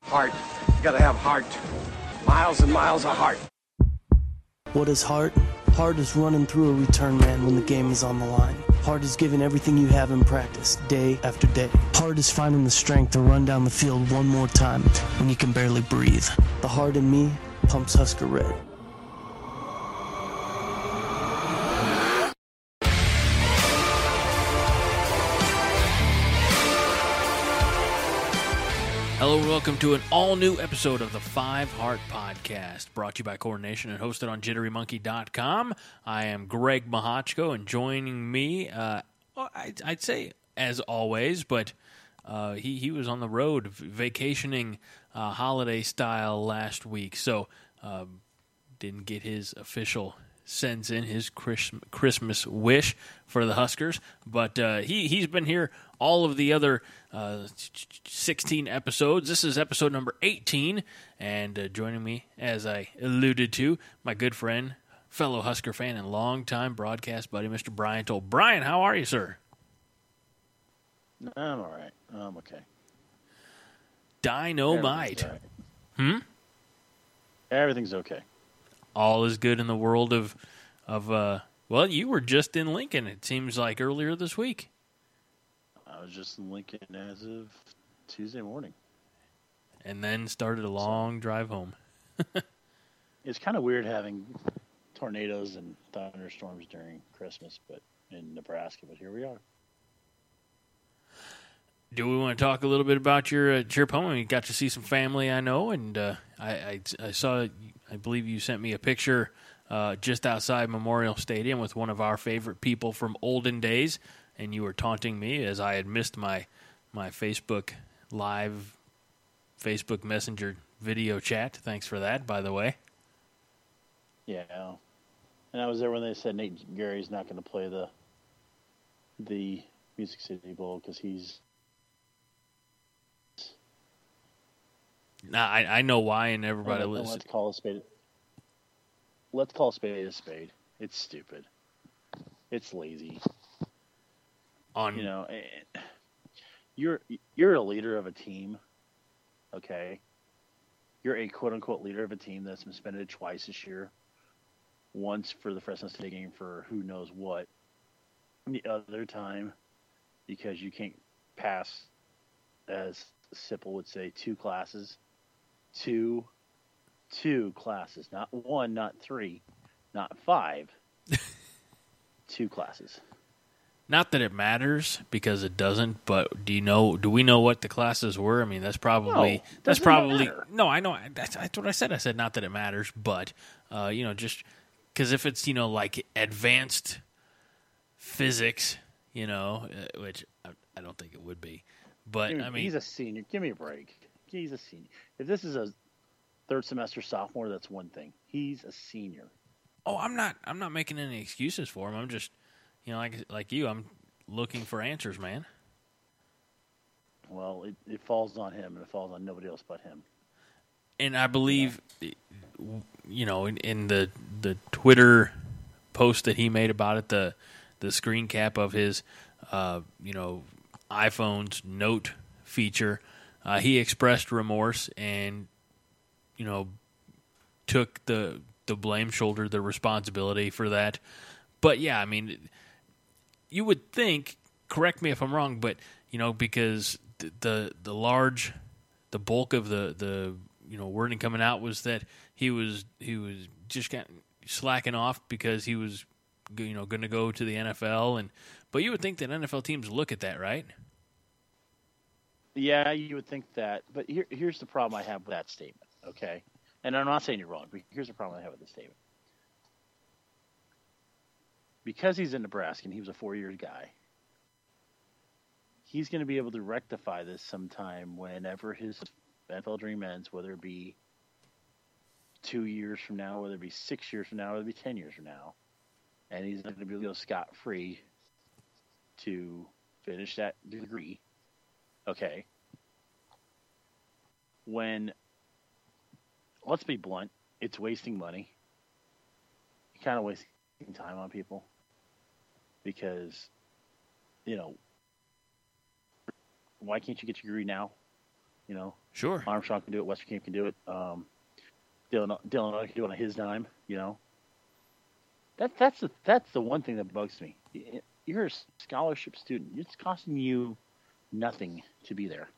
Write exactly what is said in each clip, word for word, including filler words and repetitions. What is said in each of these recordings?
Heart. You gotta have heart. Miles and miles of heart. What is heart? Heart is running through a return man when the game is on the line. Heart is giving everything you have in practice, day after day. Heart is finding the strength to run down the field one more time when you can barely breathe. The heart in me pumps Husker Red. Hello and welcome to an all-new episode of the Five Heart Podcast, brought to you by Core Nation and hosted on jittery monkey dot com. I am Greg Mahochko, and joining me, uh, well, I'd, I'd say as always, but uh, he, he was on the road vacationing uh, holiday style last week, so uh, didn't get his official sends in his Christmas wish for the Huskers, but uh, he, he's been here all of the other uh, sixteen episodes. This is episode number eighteen, and uh, joining me, as I alluded to, my good friend, fellow Husker fan, and longtime broadcast buddy, Mister Brian Toll. Brian, how are you, sir? I'm all right. I'm okay. Dynamite. Right. Hmm? Everything's okay. All is good in the world of, of uh, well, you were just in Lincoln, it seems like, earlier this week. I was just in Lincoln as of Tuesday morning. And then started a long drive home. It's kind of weird having tornadoes and thunderstorms during Christmas but in Nebraska, but here we are. Do we want to talk a little bit about your uh, your opponent? You got to see some family, I know, and uh, I, I, I saw, I believe you sent me a picture uh, just outside Memorial Stadium with one of our favorite people from olden days, and you were taunting me as I had missed my my Facebook Live, Facebook Messenger video chat. Thanks for that, by the way. Yeah, and I was there when they said Nate Gary's not going to play the the Music City Bowl because he's. Nah, I, I know why, and everybody and, listens. Let's call a spade. Let's call a spade a spade. It's stupid. It's lazy. On you know, you're you're a leader of a team. Okay, you're a quote unquote leader of a team that's been suspended twice this year. Once for the Fresno State game for who knows what. And the other time because you can't pass, as Sipple would say, two classes. Two, two classes, not one, not three, not five, two classes. Not that it matters because it doesn't, but do you know? Do we know what the classes were? I mean, that's probably no, that's probably matter. no. I know that's, that's what I said. I said not that it matters, but uh, you know, just because if it's you know like advanced physics, you know, uh, which I, I don't think it would be. But Dude, I mean, he's a senior. Give me a break. He's a senior. If this is a third semester sophomore, that's one thing. He's a senior. Oh, I'm not. I'm not making any excuses for him. I'm just, you know, like like you. I'm looking for answers, man. Well, it, it falls on him, and it falls on nobody else but him. And I believe, yeah. you know, in, in the the Twitter post that he made about it, the the screen cap of his, uh, you know. iPhone's note feature, uh, he expressed remorse and, you know, took the the blame, shouldered the responsibility for that. But yeah, I mean, you would think, correct me if I'm wrong, but you know, because the the, the large, the bulk of the, the you know wording coming out was that he was he was just kind of slacking off because he was you know going to go to the N F L and. But you would think that N F L teams look at that, right? Yeah, you would think that. But here, here's the problem I have with that statement, okay? And I'm not saying you're wrong, but here's the problem I have with this statement. Because he's in Nebraska and he was a four-year guy, he's going to be able to rectify this sometime whenever his N F L dream ends, whether it be two years from now, whether it be six years from now, whether it be ten years from now. And he's not going to be able to go scot-free to finish that degree, okay, when, let's be blunt, it's wasting money. You're kind of wasting time on people because, you know, why can't you get your degree now? You know, Sure. Armstrong can do it. Westerkamp can do it. Um, Dylan Dylan can do it on his dime. You know, that that's the that's the one thing that bugs me. You're a scholarship student. It's costing you nothing to be there,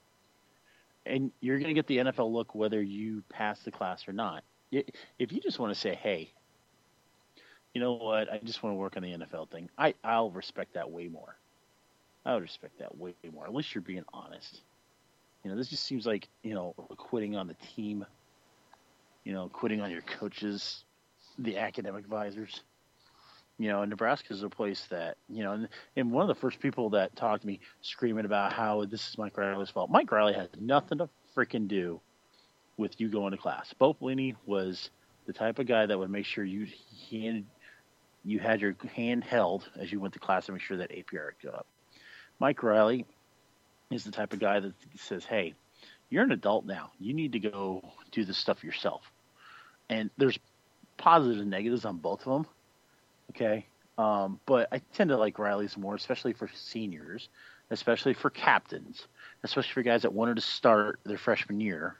and you're going to get the N F L look whether you pass the class or not. If you just want to say, "Hey, you know what? I just want to work on the N F L thing," I I'll respect that way more. I would respect that way more. At least you're being honest. You know, this just seems like, you know, quitting on the team, you know, quitting on your coaches, the academic advisors. You know, Nebraska is a place that, you know, and, and one of the first people that talked to me screaming about how this is Mike Riley's fault. Mike Riley has nothing to freaking do with you going to class. Bo Pelini was the type of guy that would make sure you hand, you had your hand held as you went to class to make sure that A P R would go up. Mike Riley is the type of guy that says, hey, you're an adult now. You need to go do this stuff yourself. And there's positives and negatives on both of them, okay? Um, but I tend to like Riley's more, especially for seniors, especially for captains, especially for guys that wanted to start their freshman year,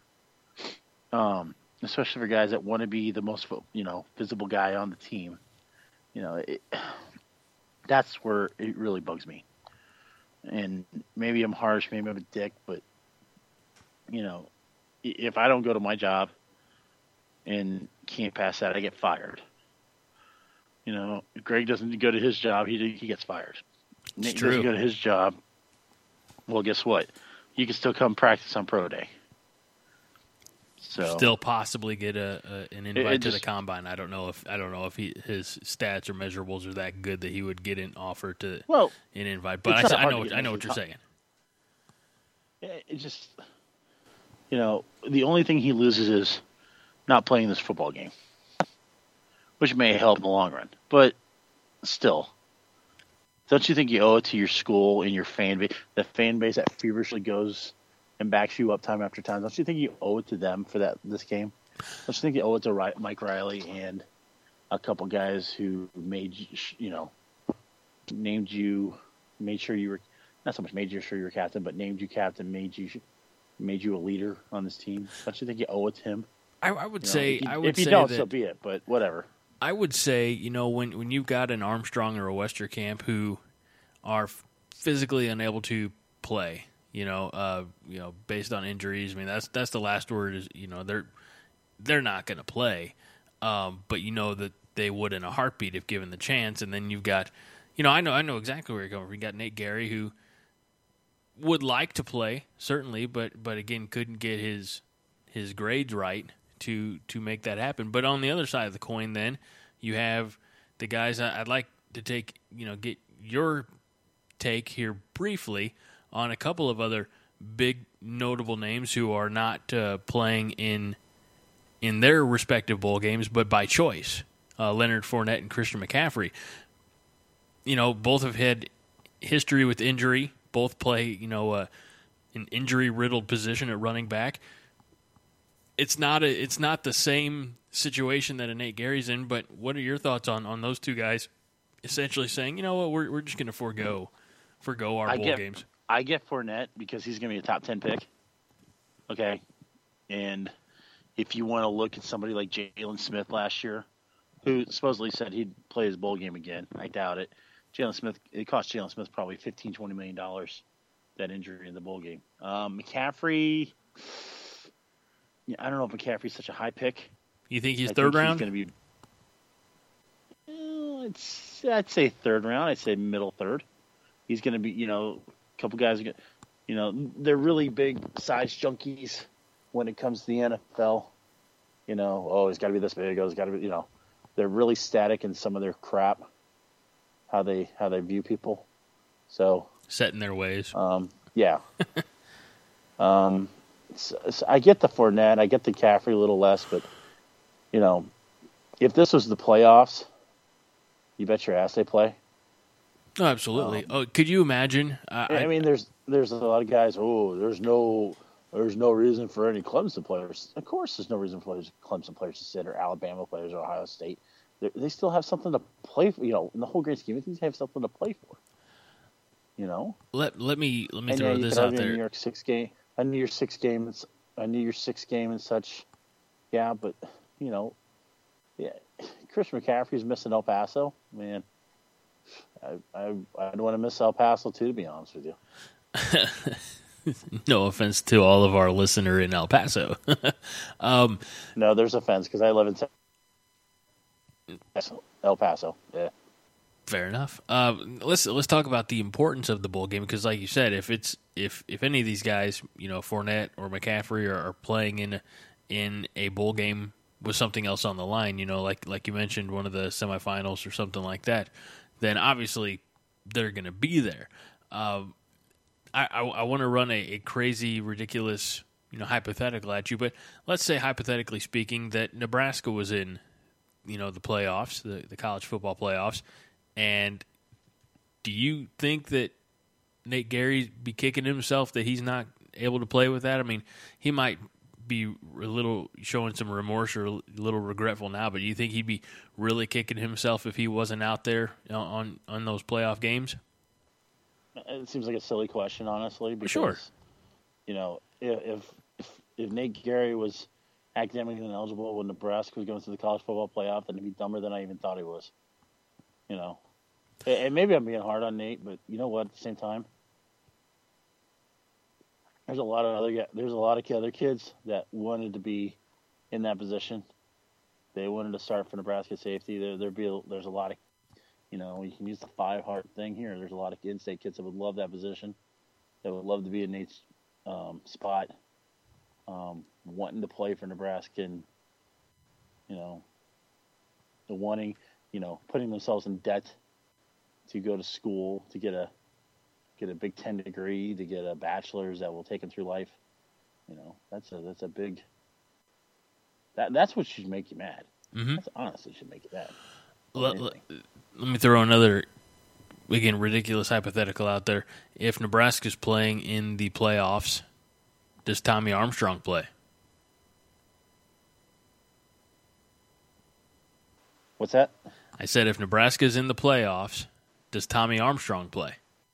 um, especially for guys that want to be the most, you know, visible guy on the team. You know, it, that's where it really bugs me. And maybe I'm harsh, maybe I'm a dick, but, you know, if I don't go to my job and can't pass that, I get fired. You know, if Greg doesn't go to his job, he he gets fired. It's Nate true. doesn't go to his job. Well, guess what? You can still come practice on pro day. So Still possibly get a, a an invite it to just- the combine. I don't know if I don't know if he, his stats or measurables are that good that he would get an offer to well, an invite. But it's I, not I hard know to what, get I know into what the you're com- saying. it just, you know, the only thing he loses is not playing this football game, which may help in the long run. But still, don't you think you owe it to your school and your fan base, the fan base that feverishly goes and backs you up time after time? Don't you think you owe it to them for that this game? Don't you think you owe it to Ri- Mike Riley and a couple guys who made you, you know, named you, made sure you were, not so much made you sure you were captain, but named you captain, made you made you a leader on this team? Don't you think you owe it to him? I, I would You know, say if you, I would if you say don't, that so be it. But whatever. I would say, you know, when when you've got an Armstrong or a Westerkamp who are f- physically unable to play, you know, uh, you know, based on injuries. I mean, that's that's the last word. Is you know they're they're not going to play, um, but you know that they would in a heartbeat if given the chance. And then you've got, you know, I know I know exactly where you're going from. You got Nate Gary who would like to play certainly, but but again couldn't get his his grades right to to make that happen. But on the other side of the coin, then you have the guys. I'd like to take you know get your take here briefly on a couple of other big notable names who are not uh, playing in in their respective bowl games, but by choice. Uh, Leonard Fournette and Christian McCaffrey. You know, both have had history with injury. Both play, you know, uh, an injury-riddled position at running back. It's not a, it's not the same situation that a Nate Gary's in. But what are your thoughts on, on those two guys? Essentially saying, you know what, we're we're just going to forego forego our I bowl get, games. I get Fournette because he's going to be a top ten pick. Okay, and if you want to look at somebody like Jalen Smith last year, who supposedly said he'd play his bowl game again, I doubt it. Jalen Smith, it cost Jalen Smith probably fifteen, twenty million dollars, that injury in the bowl game. Um, McCaffrey, yeah, I don't know if McCaffrey's such a high pick. You think he's I third think round? He's going to be. Uh, it's, I'd say third round. I'd say middle third. He's going to be, you know, a couple guys are going, you know, they're really big size junkies when it comes to the N F L. You know, oh, he's got to be this big. Oh, he's got to be, you know, they're really static in some of their crap. How they how they view people. So Set in their ways. um, yeah. um, so, so I get the Fournette, I get the Caffrey a little less, but you know, if this was the playoffs, you bet your ass they play. Oh, absolutely. um, oh, could you imagine? Uh, I, I mean, there's there's a lot of guys. Oh, there's no there's no reason for any Clemson players. Of course, there's no reason for Clemson players to sit or Alabama players or Ohio State. They're, they still have something to play for. You know, in the whole grand scheme of things, they have something to play for. You know. let let me let me And throw yeah, you this could out argue a there. New York six game, I knew your six games. I knew your six game and such. Yeah, but you know, yeah, Chris McCaffrey's missing El Paso. Man, I I I don't want to miss El Paso too, to be honest with you. No offense to all of our listener in El Paso. um, no, there's offense because I live in El Paso. Yeah. Fair enough. Uh, let's let's talk about the importance of the bowl game because, like you said, if it's if if any of these guys, you know, Fournette or McCaffrey are, are playing in a, in a bowl game with something else on the line, you know, like like you mentioned, one of the semifinals or something like that, then obviously they're going to be there. Um, I I, I want to run a, a crazy, ridiculous, you know, hypothetical at you, but let's say hypothetically speaking that Nebraska was in, you know, the playoffs, the, the college football playoffs. And do you think that Nate Gary be kicking himself that he's not able to play with that? I mean, he might be a little showing some remorse or a little regretful now, but do you think he'd be really kicking himself if he wasn't out there on on those playoff games? It seems like a silly question, honestly. Because, sure. You know, if if if Nate Gary was academically ineligible when Nebraska was going through the college football playoff, then he'd be dumber than I even thought he was. You know, and maybe I'm being hard on Nate, but you know what? At the same time, there's a lot of other there's a lot of other kids that wanted to be in that position. They wanted to start for Nebraska safety. There, there be there's a lot of, you know, you can use the five heart thing here. There's a lot of in-state kids that would love that position, that would love to be in Nate's um, spot, um, wanting to play for Nebraska, and you know, the wanting. You know, putting themselves in debt to go to school, to get a get a Big Ten degree, to get a bachelor's that will take them through life. You know, that's a that's a big. That that's what should make you mad. Mm-hmm. That's honestly should make you mad. Let, let, let me throw another, again, ridiculous hypothetical out there. If Nebraska's playing in the playoffs, does Tommy Armstrong play? What's that? I said if Nebraska's in the playoffs, does Tommy Armstrong play?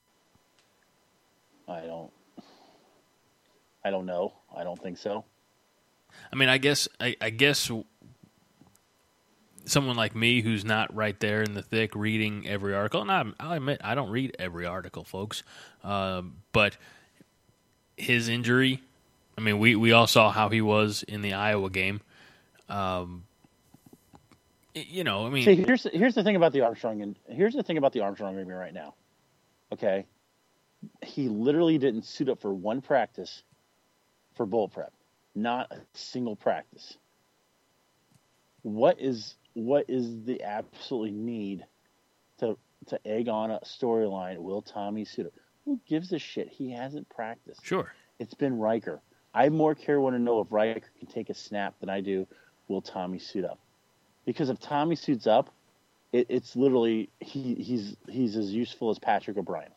I don't. I don't know. I don't think so. I mean, I guess I, I guess someone like me who's not right there in the thick reading every article, and I, I'll admit I don't read every article, folks, uh, but his injury, I mean, we, we all saw how he was in the Iowa game. Um, you know, I mean, see, here's here's the thing about the Armstrong, and here's the thing about the Armstrong injury right now. Okay, he literally didn't suit up for one practice for bowl prep, not a single practice. What is what is the absolute need to to egg on a storyline? Will Tommy suit up? Who gives a shit? He hasn't practiced. Sure, it's been Riker. I more care want to know if Riker can take a snap than I do. Will Tommy suit up? Because if Tommy suits up, it, it's literally he, he's he's as useful as Patrick O'Brien.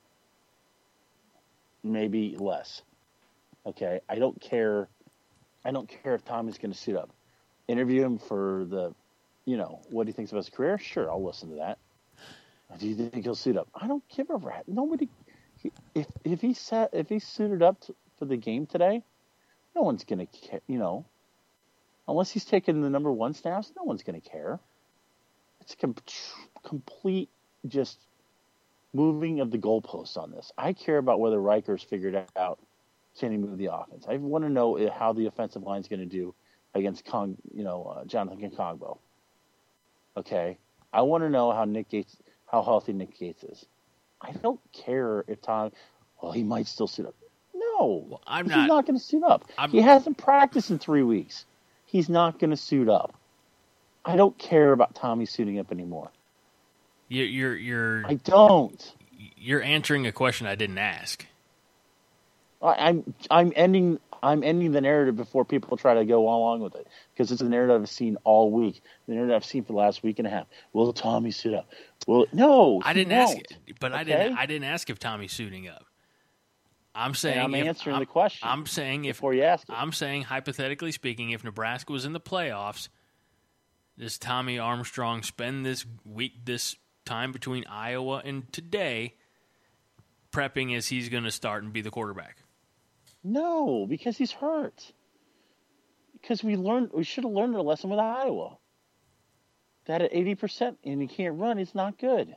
Maybe less. Okay, I don't care. I don't care if Tommy's going to suit up. Interview him for the, you know, what he thinks about his career. Sure, I'll listen to that. Do you think he'll suit up? I don't give a rat. Nobody. He, if if he set if he suited up to, for the game today, no one's going to care. You know. Unless he's taking the number one snaps, no one's going to care. It's a com- complete just moving of the goalposts on this. I care about whether Riker's figured out can he move the offense. I want to know how the offensive line is going to do against Kong, you know, uh, Jonathan Kongbo. Okay, I want to know how Nick Gates, how healthy Nick Gates is. I don't care if Tom. Well, he might still suit up. No, well, I'm he's not, not going to suit up. I'm, he hasn't practiced in three weeks. He's not going to suit up. I don't care about Tommy suiting up anymore. You're, you're, you're. I don't. You're answering a question I didn't ask. I, I'm, I'm ending, I'm ending the narrative before people try to go along with it because it's a narrative I've seen all week. The narrative I've seen for the last week and a half. Will Tommy suit up? Well, no, I didn't won't. ask it, but okay? I didn't. I didn't ask if Tommy's suiting up. I'm saying and I'm if, answering I'm, the question. I'm saying if before you ask it. I'm saying hypothetically speaking, if Nebraska was in the playoffs, does Tommy Armstrong spend this week, this time between Iowa and today, prepping as he's going to start and be the quarterback? No, because he's hurt. Because we learned, we should have learned a lesson with Iowa. That at eighty percent and he can't run, it's not good.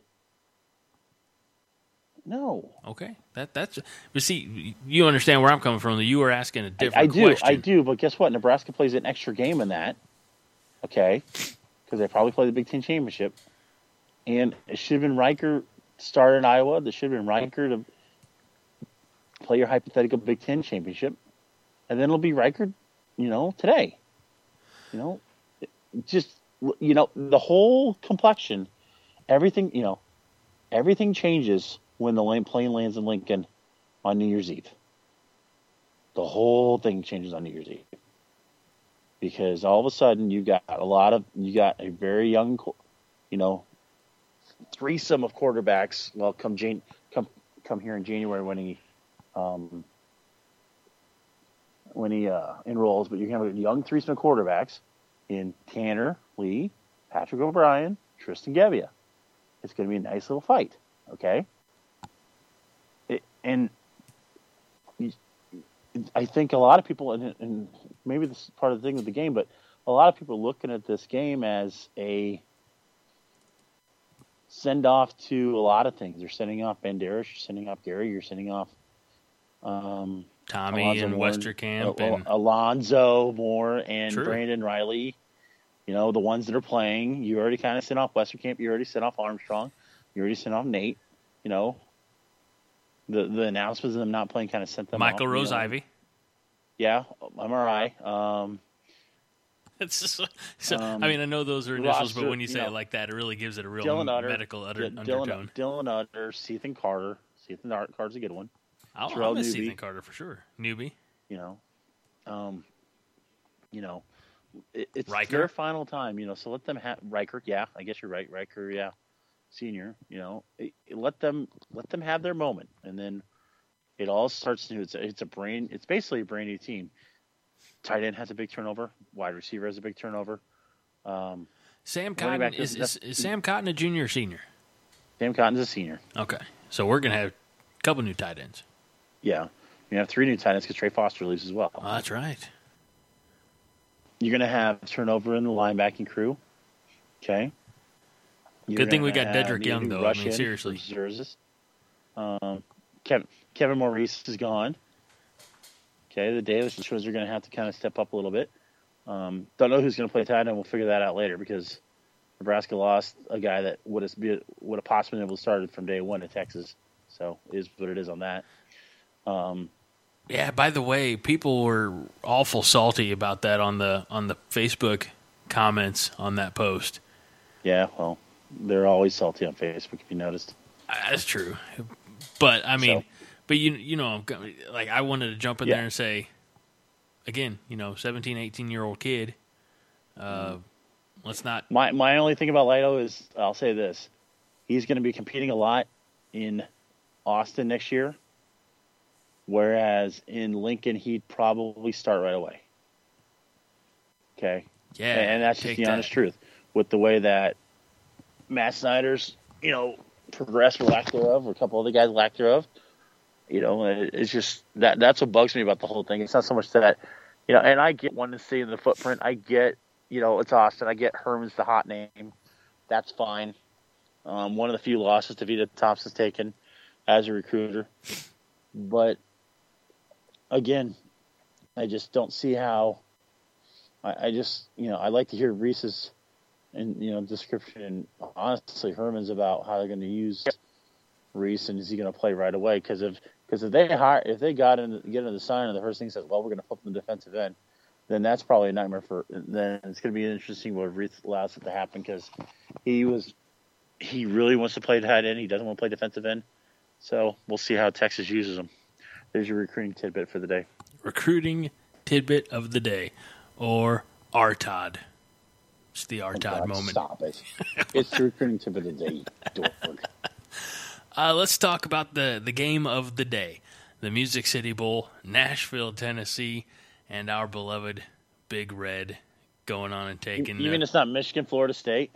No. Okay, that that's. But see, you understand where I'm coming from. That you were asking a different I, I do, question. I do. But guess what? Nebraska plays an extra game in that. Okay, because they probably play the Big Ten championship, and it should have been Riker started in Iowa. There should have been Riker to play your hypothetical Big Ten championship, and then it'll be Riker, you know, today. You know, just you know the whole complexion, everything. You know, everything changes when the plane lands in Lincoln on New Year's Eve. The whole thing changes on New Year's Eve. Because all of a sudden you got a lot of, you got a very young, you know, threesome of quarterbacks. Well, come Jan, come come here in January when he, um, when he uh, enrolls. But you're going to have a young threesome of quarterbacks in Tanner, Lee, Patrick O'Brien, Tristan Gebbia. It's going to be a nice little fight. Okay. It, and I think a lot of people, and, and maybe this is part of the thing with the game, but a lot of people are looking at this game as a send-off to a lot of things. They're sending off Banderas, you're sending off Gary, you're sending off um, Tommy Alonzo and Moore, Westerkamp. Al- and Alonzo Moore and True. Brandon Riley. You know, the ones that are playing. You already kind of sent off Westerkamp. You already sent off Armstrong. You already sent off Nate. You know, the the announcements of them not playing kind of sent them Michael off. Rose you know. Ivy. Yeah, M R I. Um, It's just, so, Um, I mean, I know those are initials, but roster, when you say you know, it like that, it really gives it a real Dylan Utter, medical utter, D- undertone. Dylan, Dylan Utter, Sethan Carter. Sethan Art- Carter's a good one. I'll, Terrell I'll miss Newby. Ethan Carter for sure. Newbie. You know, um, you know, it, it's Riker. their final time. You know, so let them have Riker. Yeah, I guess you're right, Riker. Yeah, senior. You know, it, it- let them let them have their moment, and then it all starts new. It's a, it's a brain. It's basically a brand new team. Tight end has a big turnover. Wide receiver has a big turnover. Um, Sam running Cotton back is, doesn't- is, is Sam Cotton a junior or senior? Sam Cotton's a senior. Okay, so we're gonna have a couple new tight ends. Yeah, you have three new tight ends because Trey Foster leaves as well. Oh, that's right. You're going to have turnover in the linebacking crew. Okay. You're Good thing gonna we got have- Dedrick need Young, to though. I rush mean, in seriously. for Zerzis. Um, Kevin, Kevin Maurice is gone. Okay, the Davis twins are going to have to kind of step up a little bit. Um, don't know who's going to play tight end. We'll figure that out later because Nebraska lost a guy that would have be would have possibly been able to start from day one at Texas. So it is what it is on that. Um, Yeah. By the way, people were awful salty about that on the on the Facebook comments on that post. yeah, well, they're always salty on Facebook if you noticed. Uh, That's true, but I mean, So- but you you know, I'm go- like I wanted to jump in Yeah. there and say, again, you know, seventeen, eighteen year old kid. Uh, let's not. My my only thing about Lido is I'll say this: he's going to be competing a lot in Austin next year, whereas in Lincoln he'd probably start right away. Okay, Yeah, and that's just take the that. honest truth with the way that Matt Snyder's you know progressed or lack thereof, or a couple other guys lack thereof. You know, it- it's just that that's what bugs me about the whole thing. It's not so much that, you know, and I get wanting to see in the footprint. I get, you know, it's Austin. I get Herman's the hot name. That's fine. Um, one of the few losses Davita Thompson's taken as a recruiter. But, again, I just don't see how I, I just, you know, I like to hear Reese's and, you know, description and honestly Herman's about how they're going to use Reese and is he going to play right away? Because if because if they hire if they got in get into the sign and the first thing says, well, we're going to flip them defensive end, then that's probably a nightmare for. Then it's going to be interesting what Reese allows it to happen because he was he really wants to play tight end. He doesn't want to play defensive end. So we'll see how Texas uses him. There's your recruiting tidbit for the day. Recruiting tidbit of the day, or R Todd. It's the R Todd God, moment. Stop it. It's the recruiting tidbit of the day, you dork. Uh, let's talk about the, the game of the day. The Music City Bowl, Nashville, Tennessee, and our beloved Big Red going on and taking... Even uh, it's not Michigan, Florida State.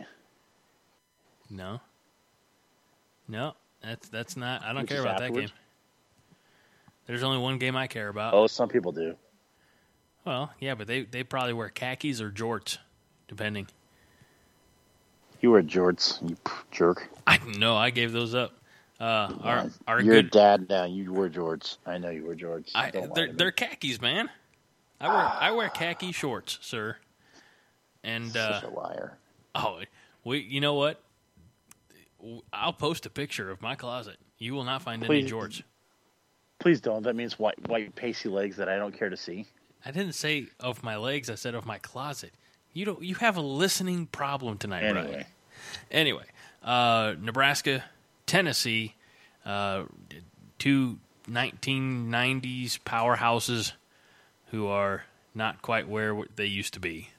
No. No, that's that's not... I don't Which care is about afterwards. that game. There's only one game I care about. Oh, some people do. Well, yeah, but they, they probably wear khakis or jorts, depending. You wear jorts, you jerk. I know. I gave those up. Uh, our our You're good a dad now. You wear jorts. I know you wear jorts. I, Don't lie they're to me. they're khakis, man. I wear I wear khaki shorts, sir. And uh, Such a liar. oh, we you know what? I'll post a picture of my closet. You will not find Please. any jorts. Please don't. That means white, white, pasty legs that I don't care to see. I didn't say of my legs. I said of my closet. You don't. You have a listening problem tonight, Anyway. Brian. Anyway, uh, Nebraska, Tennessee, uh, two nineteen nineties powerhouses who are not quite where they used to be.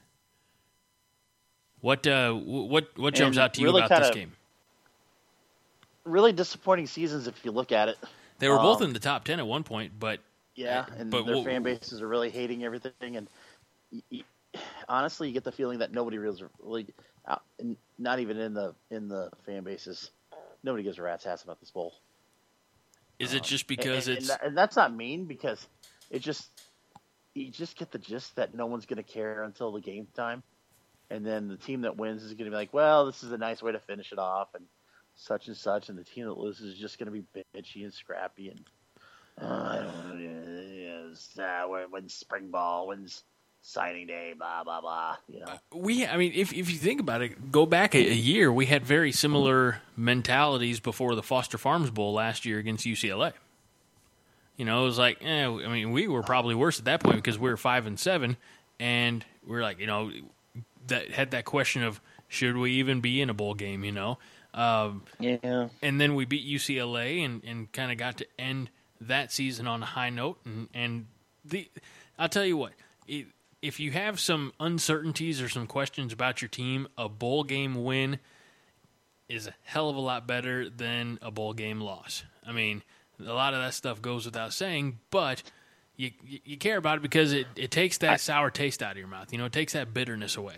What uh, what what jumps And out to you really about this kinda- game? Really disappointing seasons if you look at it. They were both um, in the top ten at one point, but Yeah, Uh, and but their wh- fan bases are really hating everything. And y- y- honestly, you get the feeling that nobody really, really out, and not even in the in the fan bases, nobody gives a rat's ass about this bowl. is it just because and, it's and, that- and that's not mean, because it just you just get the gist that no one's going to care until the game time, and then the team that wins is going to be like, well, this is a nice way to finish it off, and such and such, and the team that loses is just going to be bitchy and scrappy and uh, I don't know, yes, uh, when's spring ball, when's signing day, blah blah blah. You know, we? I mean, if if you think about it, go back a, a year, we had very similar mentalities before the Foster Farms Bowl last year against U C L A. You know, it was like, eh, I mean, we were probably worse at that point because we were five and seven, and we we're like, you know, that had that question of should we even be in a bowl game? You know, um, yeah. and then we beat U C L A and, and kind of got to end that season on a high note. And, and the I'll tell you what, it, if you have some uncertainties or some questions about your team, a bowl game win is a hell of a lot better than a bowl game loss. I mean, a lot of that stuff goes without saying, but you you, you care about it because it, it takes that sour taste out of your mouth. You know, it takes that bitterness away.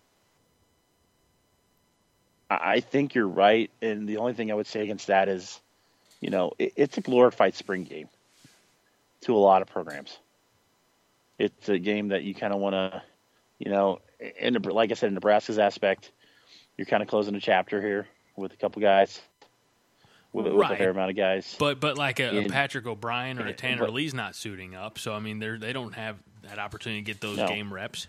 I think you're right, and the only thing I would say against that is, you know, it, it's a glorified spring game to a lot of programs. It's a game that you kind of want to, you know, in the, like I said, in Nebraska's aspect, you're kind of closing a chapter here with a couple guys, with, with a Right. fair amount of guys. But but like a, a In- Patrick O'Brien or a in- Tanner but- Lee's not suiting up, so I mean they they don't have that opportunity to get those No. game reps.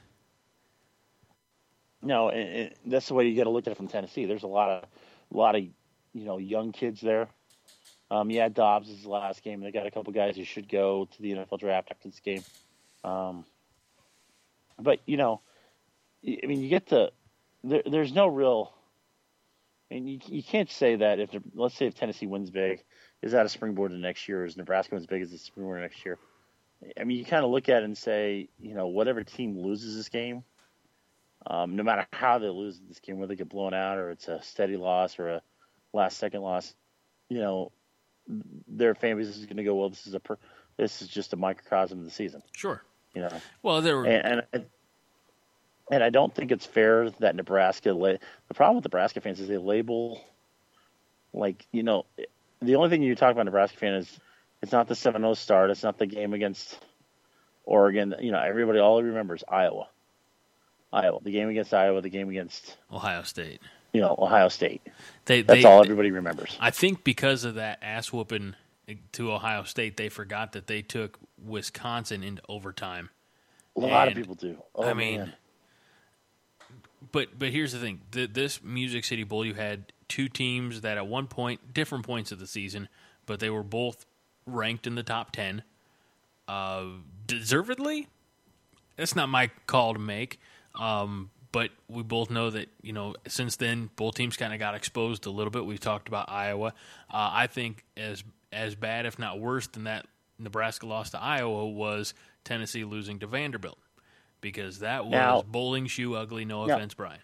No, and, and that's the way you got to look at it from Tennessee. There's a lot of, a lot of, you know, young kids there. Um, yeah, Dobbs is the last game. They got a couple guys who should go to the N F L draft after this game. Um, but you know, I mean, you get the there, there's no real. I mean, you you can't say that if let's say if Tennessee wins big, is that a springboard to next year? Or is Nebraska wins big, is it a springboard next year? I mean, you kind of look at it and say, you know, whatever team loses this game. Um, no matter how they lose this game, whether they get blown out or it's a steady loss or a last-second loss, you know, their fan base is going to go, well, this is a per- this is just a microcosm of the season, Sure. you know. Well, there were And and, and I don't think it's fair that Nebraska. La- the problem with Nebraska fans is they label, like, you know, the only thing you talk about Nebraska fan is it's not the seven oh start, it's not the game against Oregon. You know, everybody all remembers Iowa. Iowa, the game against Iowa, the game against, Ohio State. you know, Ohio State. They That's they, all everybody remembers. I think because of that ass whooping to Ohio State, they forgot that they took Wisconsin into overtime. A lot of and, people do. Oh, I mean, man. But but here's the thing: the, this Music City Bowl, you had two teams that at one point, different points of the season, but they were both ranked in the top ten. Uh, deservedly, that's not my call to make. Um, but we both know that, you know, since then, both teams kind of got exposed a little bit. We've talked about Iowa. Uh, I think as as bad, if not worse, than that Nebraska loss to Iowa was Tennessee losing to Vanderbilt. Because that was Now- bowling shoe ugly, no Now- offense, Brian.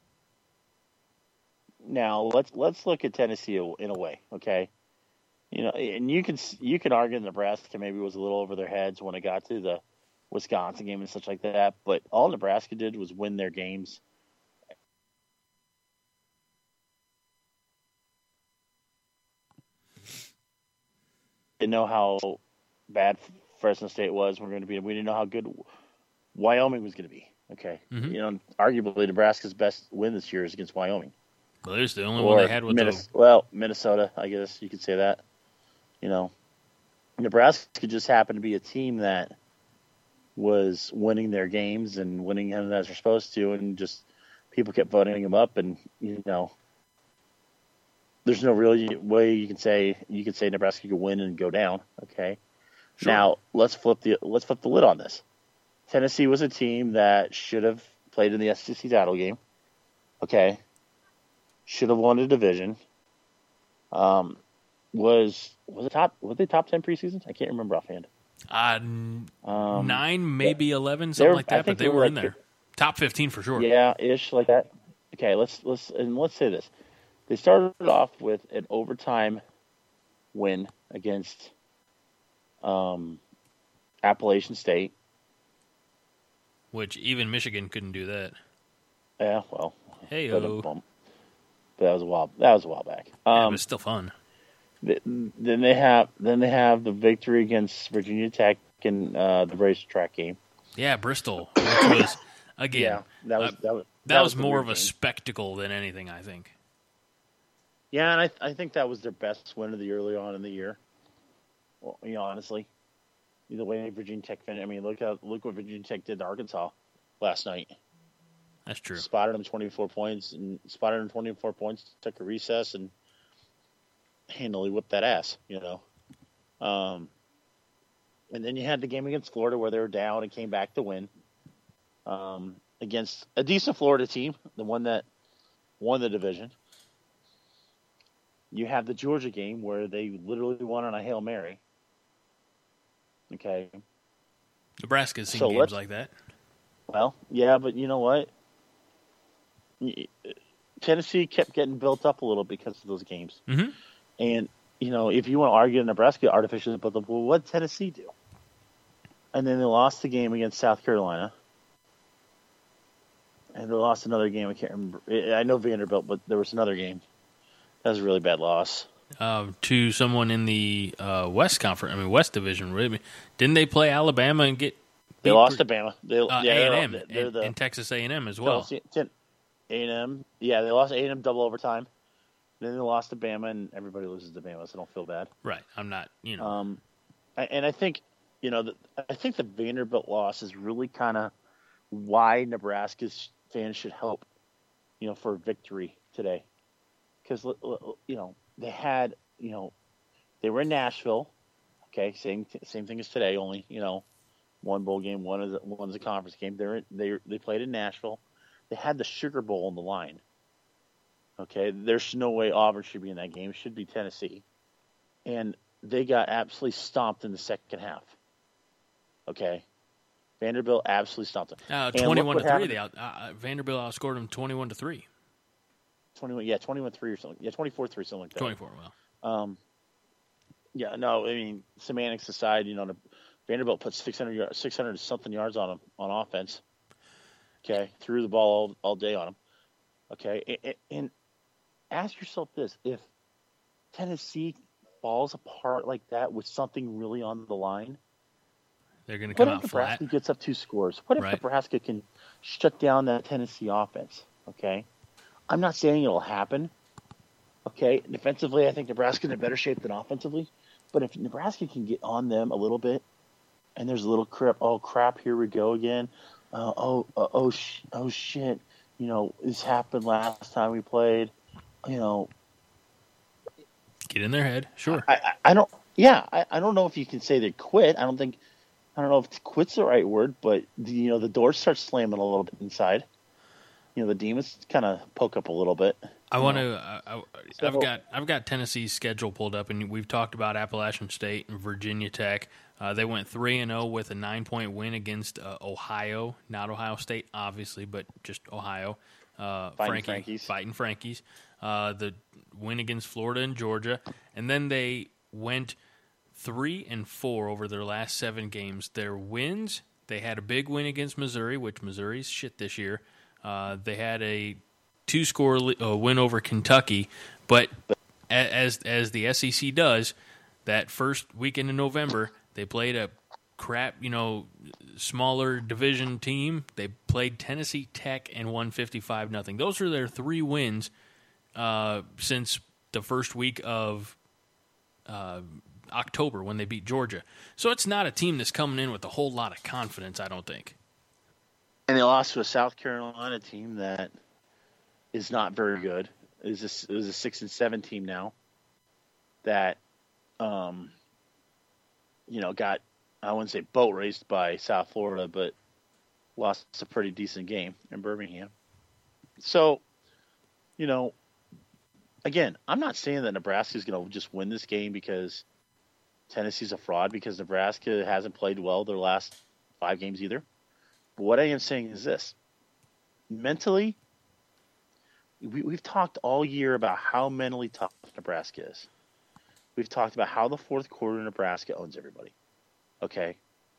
Now let's let's look at Tennessee in a way, okay? You know, and you can you can argue Nebraska maybe was a little over their heads when it got to the Wisconsin game and such like that, but all Nebraska did was win their games. They know how bad Fresno State was. We're going to be. We didn't know how good Wyoming was going to be. Okay, Mm-hmm. you know, arguably Nebraska's best win this year is against Wyoming. Well, there's the only Or one they had with Minnes- the. well, Minnesota, I guess you could say that. You know, Nebraska just happened to be a team that was winning their games and winning them as they're supposed to, and just people kept voting them up, and you know, there's no real way you can say you could say Nebraska could win and go down. Okay, Sure. now let's flip the let's flip the lid on this. Tennessee was a team that should have played in the S E C title game. Okay, should have won the division. Um, was was it top? Was they top ten preseason? I can't remember offhand. Uh, n- Um, nine, maybe eleven, they something were- like I that. But think they they were were in like- there, top fifteen for sure. Yeah, ish like that. Okay, let's let's and let's say this. They started off with an overtime win against um, Appalachian State. Which even Michigan couldn't do that. Yeah, well, Hey, but, oh, um, but that was a while. That was a while back. yeah, Um, but still fun. th- then they have then they have the victory against Virginia Tech in uh, the racetrack game. Yeah, Bristol, which was again Yeah, that was uh, that was that, was the more weird of a game. spectacle than anything, I think. Yeah, and I I think that was their best win of the early on in the year. Well, you know, honestly, the way Virginia Tech finished. I mean, look at look what Virginia Tech did to Arkansas last night. That's true. Spotted them twenty-four points and spotted them twenty-four points. Took a recess and handily whipped that ass. You know. Um, and then you had the game against Florida where they were down and came back to win. Um, against a decent Florida team, the one that won the division. You have the Georgia game where they literally won on a Hail Mary. Okay. Nebraska's seen So games let's- like that. Well, yeah, but you know what? Y- Tennessee kept getting built up a little because of those games. Mhm. And, you know, if you want to argue Nebraska artificially built up, well, what did Tennessee do? And then they lost the game against South Carolina. And they lost another game. I can't remember. I know Vanderbilt, but there was another game. That was a really bad loss. Um, to someone in the uh, West Conference, I mean West Division, really. Didn't they play Alabama and get? They beat lost per- to Bama. They, uh, yeah, A they're, and M they're and, the and Texas A and M as well. A and M. Yeah, they lost A and M double overtime. Then they lost to Bama, and everybody loses to Bama, so don't feel bad. Right. I'm not. You know. Um, I- and I think, you know, the, I think the Vanderbilt loss is really kind of why Nebraska's fans should hope, you know, for a victory today, because you know they had, you know, they were in Nashville. Okay, same same thing as today, only you know, one bowl game, one is one's a conference game. They're they they played in Nashville. They had the Sugar Bowl on the line. Okay, there's no way Auburn should be in that game. It should be Tennessee, and they got absolutely stomped in the second half. Okay, Vanderbilt absolutely stomped them. Uh, And look twenty-one what to three. happened. They out, uh, Vanderbilt outscored them twenty-one to three. Twenty-one, yeah, twenty-one three or something. Yeah, twenty-four three, something like that. Twenty-four. Well, Um, yeah, no, I mean semantics aside, you know, the, Vanderbilt put six hundred yards, six hundred something yards on them on offense. Okay, threw the ball all, all day on them. Okay, and, and, and ask yourself this: if Tennessee falls apart like that with something really on the line, they're going to what come if out flat. Nebraska gets up two scores? What if Right. Nebraska can shut down that Tennessee offense? Okay, I'm not saying it'll happen. Okay, defensively, I think Nebraska's in better shape than offensively. But if Nebraska can get on them a little bit, and there's a little crap, oh crap, here we go again. Uh, oh, uh, oh, sh- oh shit! You know, this happened last time we played. You know, Get in their head. Sure. I, I, I don't. Yeah, I, I don't know if you can say they quit. I don't think. I don't know if quit's the right word, but the, you know, the doors start slamming a little bit inside. You know, the demons kind of poke up a little bit. I want to. I, I, I've So- got. I've got Tennessee's schedule pulled up, and we've talked about Appalachian State and Virginia Tech. Uh, they went three and zero with a nine point win against uh, Ohio, not Ohio State, obviously, but just Ohio. Uh, Fighting Frankie, Frankies. fighting Frankies. Uh, the win against Florida and Georgia, and then they went three and four over their last seven games. Their wins: they had a big win against Missouri, which Missouri's shit this year. Uh, they had a two-score li- uh, win over Kentucky, but a- as as the S E C does, that first weekend in November, They played a crap, you know, smaller division team. They played Tennessee Tech and won fifty-five nothing. Those are their three wins uh, since the first week of uh, October when they beat Georgia. So it's not a team that's coming in with a whole lot of confidence, I don't think. And they lost to a South Carolina team that is not very good. It was a, it was a six and seven team now that, um, you know, got, I wouldn't say boat raced by South Florida, but lost a pretty decent game in Birmingham. So, you know, again, I'm not saying that Nebraska is going to just win this game because Tennessee's a fraud, because Nebraska hasn't played well their last five games either. But what I am saying is this. Mentally, we, we've talked all year about how mentally tough Nebraska is. We've talked about how the fourth quarter Nebraska owns everybody. Okay?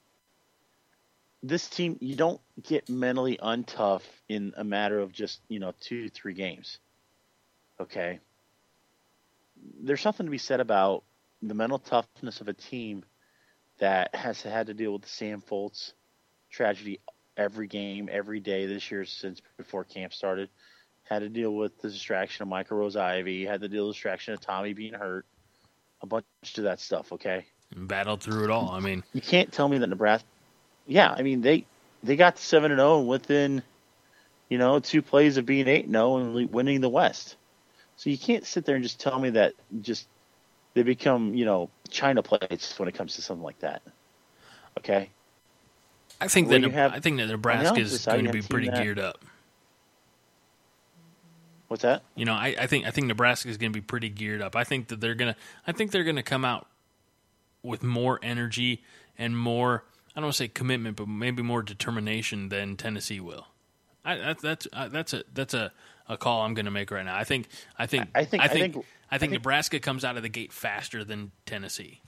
This team, you don't get mentally untough in a matter of just, you know, two to three games. Okay? There's something to be said about the mental toughness of a team that has had to deal with the Sam Foltz tragedy every game, every day this year since before camp started. Had to deal with the distraction of Michael Rose-Ivy. Had to deal with the distraction of Tommy being hurt. A bunch of that stuff, okay? And battled through it all. I mean, you can't tell me that Nebraska. Yeah, I mean they they got to seven and zero within, you know, two plays of being eight and zero and winning the West. So you can't sit there and just tell me that just they become, you know, China plates when it comes to something like that. Okay. I think Well, that you have- I think that Nebraska on the is opposite side, going you to be have a team pretty that- geared up. What's that? You know, I, I think I think Nebraska is going to be pretty geared up. I think that they're gonna I think they're going to come out with more energy and more, I don't want to say commitment, but maybe more determination than Tennessee will. I, that, that's uh, that's a that's a, a call I'm going to make right now. I think I think I think- I I think think- I think I think- Nebraska comes out of the gate faster than Tennessee.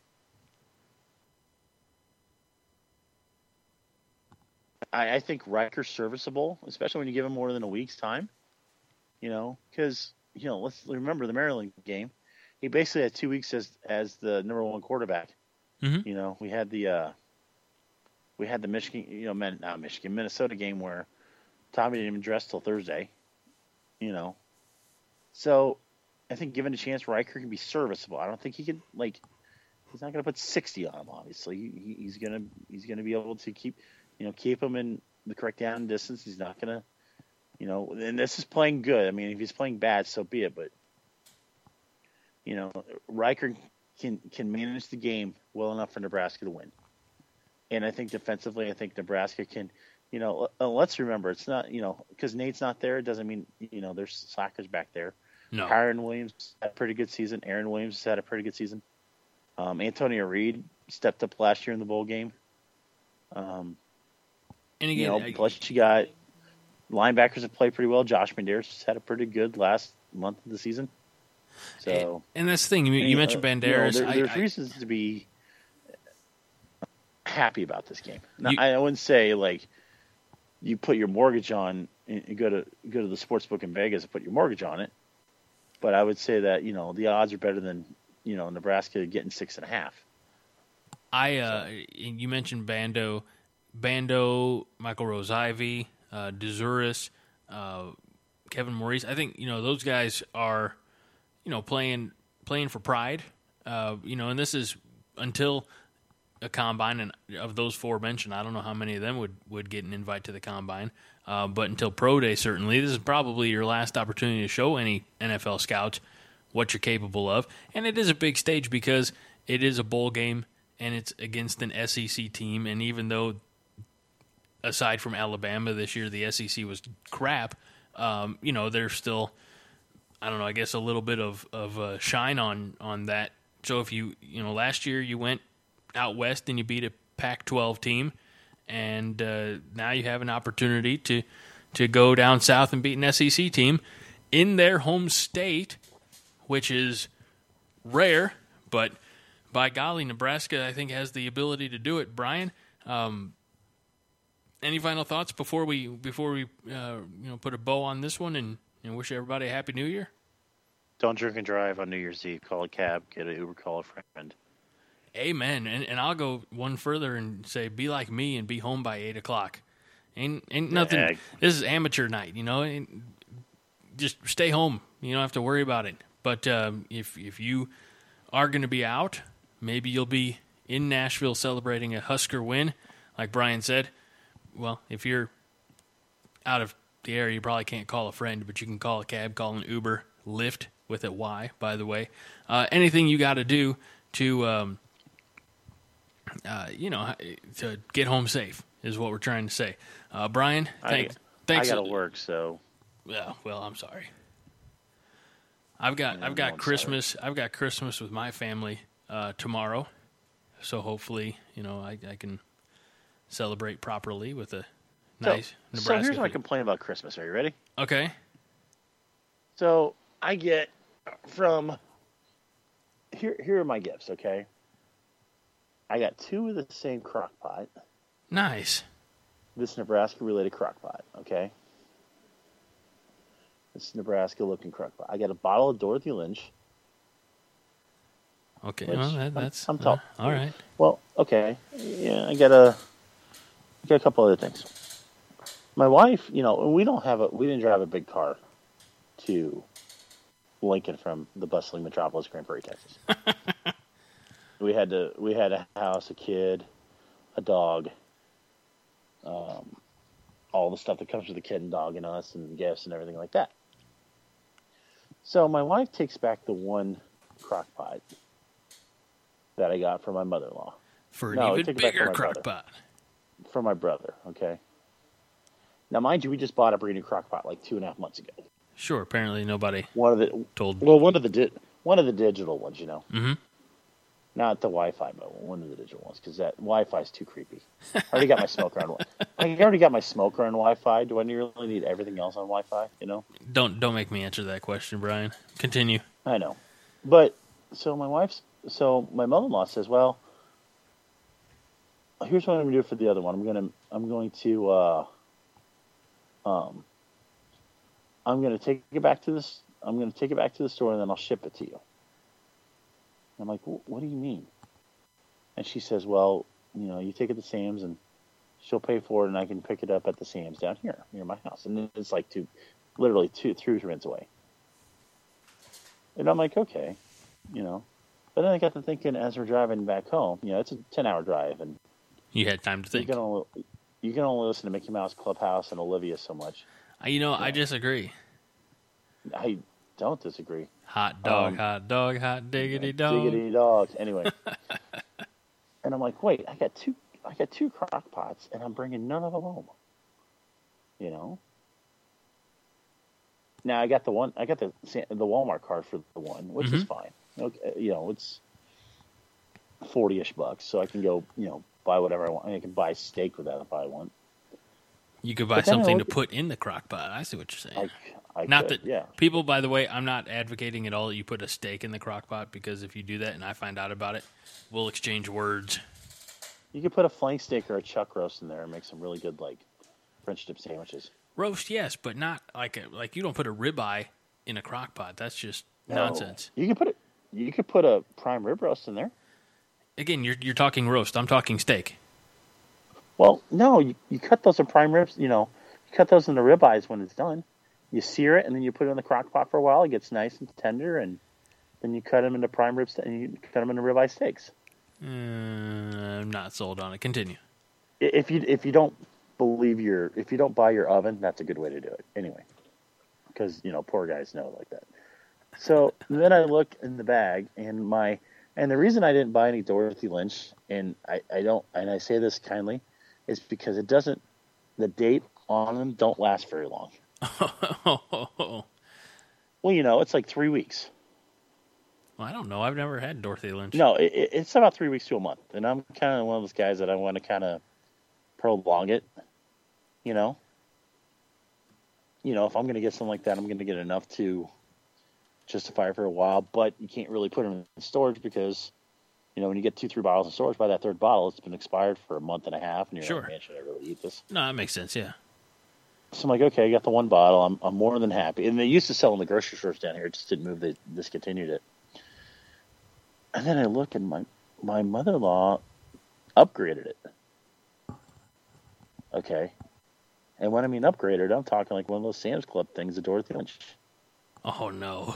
I, I think Riker's serviceable, especially when you give him more than a week's time. You know, because, you know, let's remember the Maryland game. He basically had two weeks as as the number one quarterback. Mhm. You know, we had the uh, we had the Michigan, you know, men, not Michigan, Minnesota game where Tommy didn't even dress till Thursday. You know, so I think given a chance, Riker can be serviceable. I don't think he can, like, he's not going to put sixty on him. Obviously, he, he's gonna he's gonna be able to keep, you know, keep him in the correct down distance. He's not gonna, you know, and this is playing good. I mean, if he's playing bad, so be it. But you know, Riker can can manage the game well enough for Nebraska to win. And I think defensively, I think Nebraska can, you know, uh, let's remember, it's not, you know, because Nate's not there, it doesn't mean, you know, there's slackers back there. No. Kyron Williams had a pretty good season. Aaron Williams had a pretty good season. Um, Antonio Reed stepped up last year in the bowl game. Um, And you again, know, I- plus you got linebackers that played pretty well. Josh Banderas had a pretty good last month of the season. So, and that's the thing. You, you and, mentioned uh, you know, Banderas. there- I- there's I- reasons to be happy about this game. Now, You- I wouldn't say like you put your mortgage on and you go to go to the sports book in Vegas and put your mortgage on it, but I would say that, you know, the odds are better than, you know, Nebraska getting six and a half. I uh, you mentioned Bando, Bando, Michael Rose-Ivy, uh, DeZuris, uh, Kevin Maurice. I think, you know, those guys are, you know, playing playing for pride. Uh, you know, and this is until a combine, and of those four mentioned, I don't know how many of them would, would get an invite to the combine. Uh, but until pro day, certainly, this is probably your last opportunity to show any N F L scouts what you're capable of. And it is a big stage because it is a bowl game and it's against an S E C team. And even though, aside from Alabama this year, the S E C was crap, um, you know, there's still, I don't know, I guess a little bit of, of uh, shine on, on that. So if you, you know, last year you went out west and you beat a Pac twelve team, and uh, now you have an opportunity to to go down south and beat an S E C team in their home state, which is rare, but by golly, Nebraska, I think, has the ability to do it. Brian, um, any final thoughts before we before we uh, you know put a bow on this one and, and wish everybody a happy New Year? Don't drink and drive on New Year's Eve. Call a cab, get an Uber, call a friend. Amen. And and I'll go one further and say, be like me and be home by eight o'clock. Ain't ain't nothing. Yeah. This is amateur night, you know. Ain't, just stay home. You don't have to worry about it. But um, if if you are going to be out, maybe you'll be in Nashville celebrating a Husker win, like Brian said. Well, if you're out of the area, you probably can't call a friend, but you can call a cab, call an Uber, Lyft with a Y, by the way. Uh, anything you got to do to, um, uh, you know, to get home safe is what we're trying to say. Uh, Brian, thank, I, thanks. I got to work, so. Yeah, well, I'm sorry. I've got Yeah, I've got no, I'm Christmas sorry. I've got Christmas with my family uh, tomorrow, so hopefully, you know, I, I can celebrate properly with a nice so, Nebraska. So here's my food. complaint about Christmas. Are you ready? Okay. So I get from here. Here are my gifts. Okay. I got two of the same crock pot. Nice. This Nebraska-related crock pot. Okay. This Nebraska-looking crock pot. I got a bottle of Dorothy Lynch. Okay. Which Well, that, I'm- that's I'm top- uh, all right. Well, okay. Yeah, I got a. I got a couple other things. My wife, you know, we don't have a. We didn't drive a big car to Lincoln from the bustling metropolis, Grand Prairie, Texas. we had to. We had a house, a kid, a dog. Um, all the stuff that comes with a kid and dog and us and gifts and everything like that. So my wife takes back the one crock pot that I got from my mother-in-law. For an No, even take it back bigger from my crock brother. pot. From my brother, okay? Now, mind you, we just bought a brand new crock pot like two and a half months ago. Sure. Apparently, nobody One of the told. well, one of the di- one of the digital ones, you know, Mm-hmm. not the Wi-Fi, but one of the digital ones, because that Wi-Fi is too creepy. I already got my smoker on. I already got my smoker on Wi-Fi. Do I really need everything else on Wi-Fi? You know? Don't don't make me answer that question, Brian. Continue. I know, but so my wife's so my mother-in-law says, well, here's what I'm gonna do for the other one. I'm gonna I'm going to uh, um I'm gonna take it back to this. I'm gonna take it back to the store and then I'll ship it to you. I'm like, what do you mean? And she says, well, you know, you take it to Sam's and she'll pay for it and I can pick it up at the Sam's down here near my house. And it's like two, literally two, three minutes away. And I'm like, okay, you know. But then I got to thinking as we're driving back home, you know, it's a ten-hour drive, and You had time to you think. can only you can only listen to Mickey Mouse Clubhouse and Olivia so much. Uh, You know, I Yeah. disagree. I don't disagree. Hot dog, Um, hot dog, hot diggity dog. Diggity dog. Anyway, and I'm like, wait, I got two, I got two crock pots, and I'm bringing none of them home. You know. Now I got the one, I got the the Walmart card for the one, which is Mhm. fine. Okay, you know, it's forty-ish bucks, so I can go, you know, buy whatever I want. I can buy steak with that if I want. You could buy But then I something to look- put in the crock pot. I see what you're saying. I, I Not could, that yeah. people, by the way, I'm not advocating at all that you put a steak in the crock pot, because if you do that and I find out about it, we'll exchange words. You could put a flank steak or a chuck roast in there and make some really good, like, French dip sandwiches. Roast, yes, but not like a, like you don't put a ribeye in a crock pot. That's just No. nonsense. You could put it. You could put a prime rib roast in there. Again, you're you're talking roast. I'm talking steak. Well, no, you, you cut those in prime ribs. You know, you cut those into ribeyes when it's done. You sear it and then you put it in the crock pot for a while. It gets nice and tender, and then you cut them into prime ribs and you cut them into ribeye steaks. Uh, I'm not sold on it. Continue. I- If you if you don't believe your if you don't buy your oven, that's a good way to do it. Anyway, because you know poor guys know like that. So then I look in the bag and my and the reason I didn't buy any Dorothy Lynch, and I, I don't and I say this kindly, is because it doesn't the date on them don't last very long. Well, Well, you know, it's like three weeks. I don't know. I've never had Dorothy Lynch. No, it, it- it's about three weeks to a month, and I'm kind of one of those guys that I want to kind of prolong it. You know, you know, if I'm going to get something like that, I'm going to get enough to justify it for a while. But you can't really put them in storage because, you know, when you get two, three bottles in storage, by that third bottle, it's been expired for a month and a half, and you're Sure. like, man, should I really eat this? No, that makes sense. Yeah. So I'm like, okay, I got the one bottle. I'm I'm more than happy. And they used to sell in the grocery stores down here. It just didn't move. They discontinued it. And then I look and my my mother-in-law upgraded it. Okay. And when I mean upgraded, I'm talking like one of those Sam's Club things, the Dorothy Lynch. Oh, no.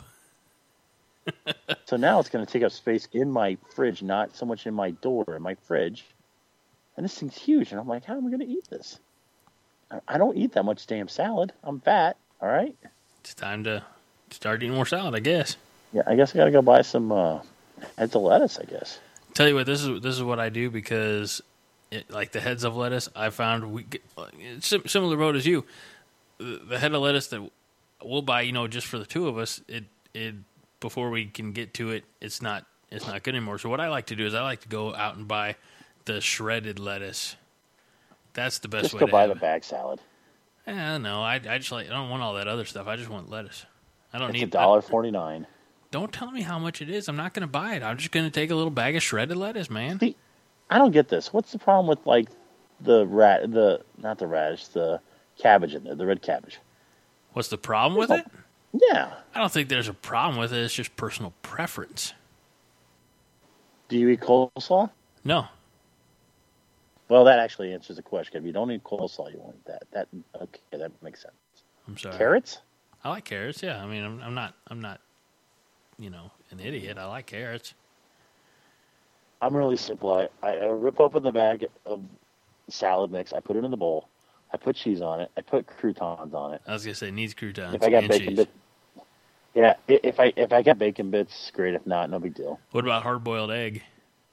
So now it's going to take up space in my fridge, not so much in my door, in my fridge. And this thing's huge. And I'm like, how am I going to eat this? I don't eat that much damn salad. I'm fat, all right? It's time to start eating more salad, I guess. Yeah, I guess I got to go buy some uh, heads of lettuce, I guess. Tell you what, this is this is what I do because, it, like the heads of lettuce, I found we get, it's sim- similar road as you. The, the head of lettuce that we'll buy, you know, just for the two of us, it it before we can get to it, it's not it's not good anymore. So what I like to do is I like to go out and buy the shredded lettuce. That's the best just way go to buy have the it. bag salad. Yeah, no, I I just like I don't want all that other stuff. I just want lettuce. I don't It's need a dollar forty nine. Don't tell me how much it is. I'm not going to buy it. I'm just going to take a little bag of shredded lettuce, man. See, I don't get this. What's the problem with like the rat, the not the radish, the cabbage in there, the red cabbage? What's the problem with it? Yeah. I don't think there's a problem with it. It's just personal preference. Do you eat coleslaw? No. Well, that actually answers the question. If you don't eat coleslaw, you won't eat that. That okay? That makes sense. I'm sorry. Carrots? I like carrots. Yeah. I mean, I'm, I'm not. I'm not. You know, an idiot. I like carrots. I'm really simple. I, I, I rip open the bag of salad mix. I put it in the bowl. I put cheese on it. I put croutons on it. I was gonna say it needs croutons If I got and bacon cheese. bits, yeah. i- If I if I got bacon bits, great. If not, no big deal. What about hard-boiled egg?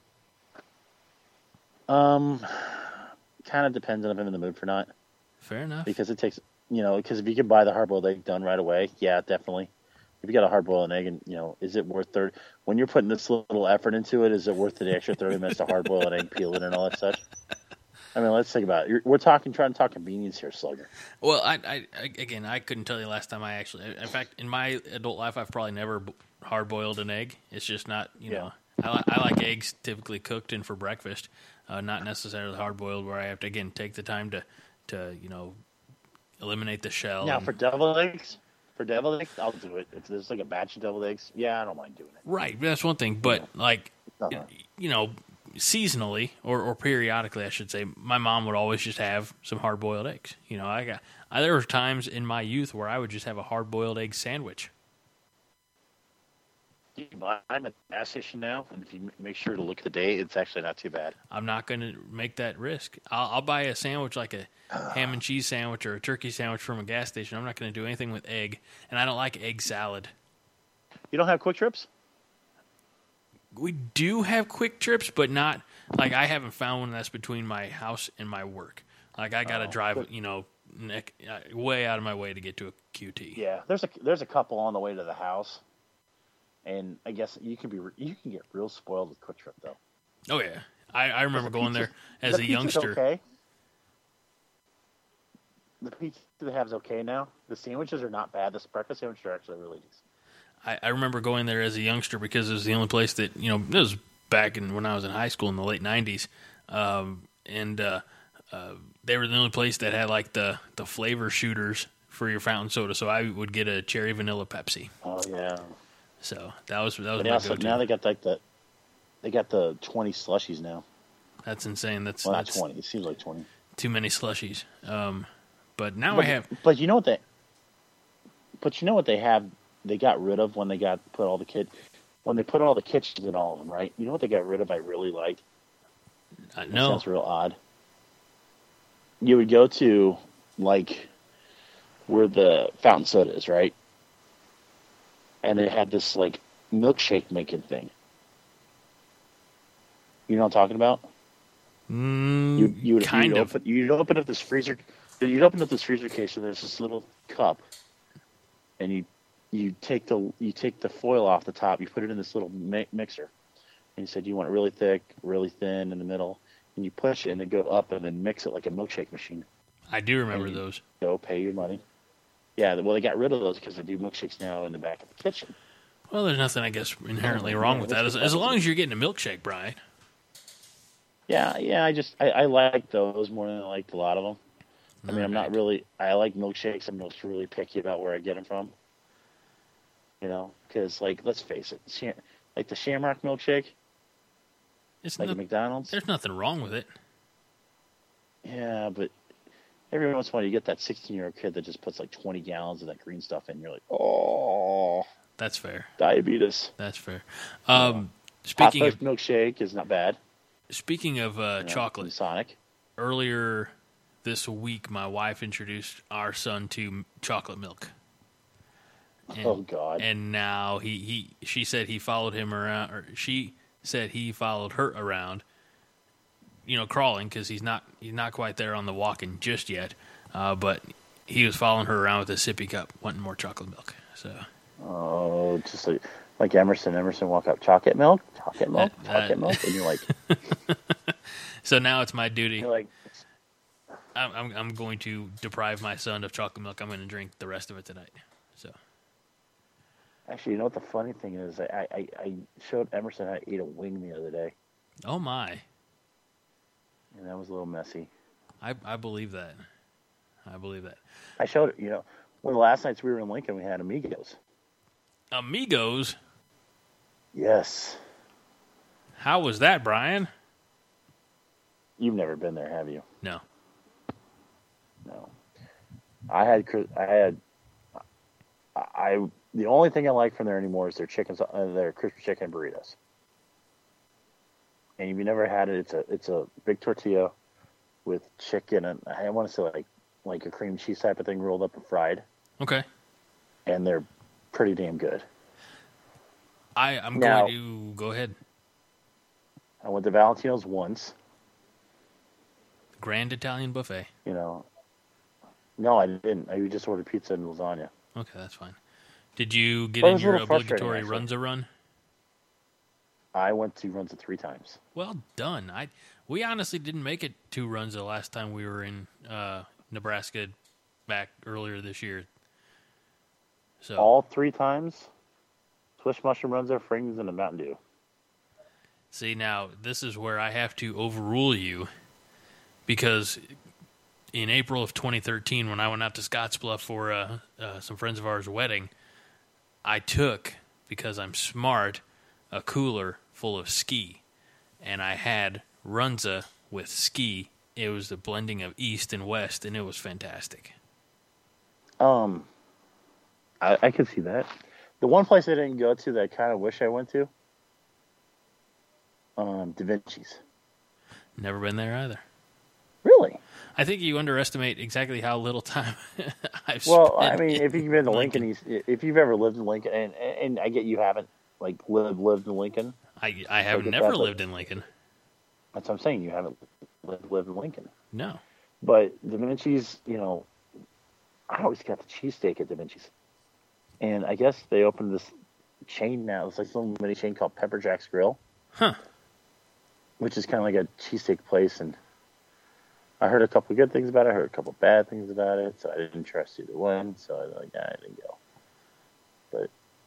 Um, kind of depends on if I'm in the mood for not. Fair enough. Because it takes, you know, because if you can buy the hard-boiled egg done right away, yeah, definitely. If you got a hard-boiled egg, and you know, is it worth thirty? When you're putting this little effort into it, is it worth the extra thirty minutes to hard-boil an egg, peel it, and all that stuff? I mean, let's think about it. You're, we're talking, trying to talk convenience here, Slugger. Well, I, I, I again, I couldn't tell you last time I actually. In fact, in my adult life, I've probably never b- hard-boiled an egg. It's just not, you Yeah. know. I, li- I like eggs typically cooked and for breakfast, uh, not necessarily hard-boiled, where I have to again take the time to, to you know, eliminate the shell. Now, and- for deviled eggs, for deviled eggs, I'll do it. If there's like a batch of deviled eggs, yeah, I don't mind doing it. right, that's one thing. But like, Uh-huh. you know, seasonally or, or periodically, I should say, my mom would always just have some hard-boiled eggs. You know, I got I, there were times in my youth where I would just have a hard-boiled egg sandwich. You can buy them at the gas station now, and if you make sure to look at the date, it's actually not too bad. I'm not going to make that risk. I'll, I'll buy a sandwich like a ham and cheese sandwich or a turkey sandwich from a gas station. I'm not going to do anything with egg, and I don't like egg salad. You don't have Quick Trips? We do have Quick Trips, but not like I haven't found one that's between my house and my work. Like I got to Oh, drive, but- you know, neck, uh, way out of my way to get to a Q T. Yeah, there's a there's a couple on the way to the house, and I guess you can be you can get real spoiled with Quick Trip though. Oh yeah, I, I remember The going there pizza's- as the a pizza's youngster. Okay. The pizza they have is okay now. The sandwiches are not bad. The breakfast sandwiches are actually really decent. I, I remember going there as a youngster because it was the only place that, you know, it was back in when I was in high school in the late nineties. Um, and uh, uh, they were the only place that had like the, the flavor shooters for your fountain soda. So I would get a cherry vanilla Pepsi. Oh yeah. So that was that was But my also go-to. now they got like the they got the twenty slushies now. That's insane. That's, Well, not that's twenty. It seems like twenty. too many slushies. Um, but now But, I have. but you know what they? But you know what they have? They got rid of when they got put all the kid when they put all the kitchens in all of them, right? You know what they got rid of? I really like. Uh, That no, sounds real odd. You would go to like where the fountain soda is, right? And they had this like milkshake making thing. You know what I'm talking about? mm, You you would kind you'd of. open, you'd open up this freezer. You'd open up this freezer case, and there's this little cup, and you you take the you take the foil off the top. You put it in this little mi- mixer, and you said you want it really thick, really thin in the middle, and you push it, and it go up, and then mix it like a milkshake machine. I do remember and- those. Go pay your money. Yeah, well, they got rid of those because they do milkshakes now in the back of the kitchen. Well, there's nothing, I guess, inherently Oh, wrong yeah, with that's that. As, what as that long is. as you're getting a milkshake, Brian. Yeah, yeah, I just I, I like those more than I liked a lot of them. I mean, I'm not Alright. really. I like milkshakes. I'm just really picky about where I get them from. You know, because like, let's face it, Sham- like the Shamrock milkshake. It's like no, at McDonald's. there's nothing wrong with it. Yeah, but every once in a while you get that sixteen-year-old kid that just puts like twenty gallons of that green stuff in. You're like, oh, That's fair. diabetes. That's fair. Um, Hot speaking Fudge of milkshake is not bad. speaking of uh, You know, from chocolate, Sonic. earlier this week, my wife introduced our son to chocolate milk. And, Oh God. And now he, he she said he followed him around, or she said he followed her around. You know, crawling because he's not he's not quite there on the walking just yet. Uh, but he was following her around with a sippy cup, wanting more chocolate milk. So. Oh, just like like Emerson. Emerson walk up, chocolate milk, chocolate milk, Uh, uh, chocolate milk, and you're like, So now it's my duty. you're like, I'm, I'm I'm going to deprive my son of chocolate milk. I'm going to drink the rest of it tonight. So. actually, you know what the funny thing is? I I, I showed Emerson how to eat a wing the other day, Oh my. and that was a little messy. I, I believe that. I believe that. I showed it. You know, one of the last nights we were in Lincoln, we had Amigos. Amigos? Yes. How was that, Brian? You've never been there, have you? No. No. I had cri- I had I I- the only thing I like from there anymore is their chicken uh, their crispy chicken burritos. And if you never had it, it's a it's a big tortilla with chicken and I want to say like like a cream cheese type of thing rolled up and fried, Okay. and they're pretty damn good. I, I'm Now- going to go ahead. I went to Valentino's once, Grand Italian Buffet. you know. No, I didn't. I just ordered pizza and lasagna. Okay, that's fine. Did you get Well, it in was a your little frustrating, obligatory actually. Runza run? I went to Runza three times. Well done. I we honestly didn't make it to runs the last time we were in uh, Nebraska back earlier this year. So All three times, Swiss mushroom Runza, Frings, and a Mountain Dew. see now this is where I have to overrule you because in April of twenty thirteen when I went out to Scottsbluff for uh, uh, some friends of ours' wedding, I took, because I'm smart, a cooler full of ski, and I had Runza with ski. It was the blending of East and West, and it was fantastic. Um, I, I could see that. The one place I didn't go to that I kind of wish I went to, um, Da Vinci's. Never been there either. Really? I think you underestimate exactly how little time I've Well, spent. I mean, if you've been to in Lincoln, East, if you've ever lived in Lincoln, and and I get you haven't like lived lived in Lincoln. I, I have Look at never that, lived in Lincoln. That's what I'm saying. You haven't lived, lived in Lincoln. No. But Da Vinci's, you know, I always got the cheesesteak at Da Vinci's. And I guess they opened this chain now. It's like some mini chain called Pepper Jack's Grill. Huh. Which is kind of like a cheesesteak place. And I heard a couple of good things about it. I heard a couple of bad things about it. So I didn't trust either one. So I was like, yeah, I didn't go. But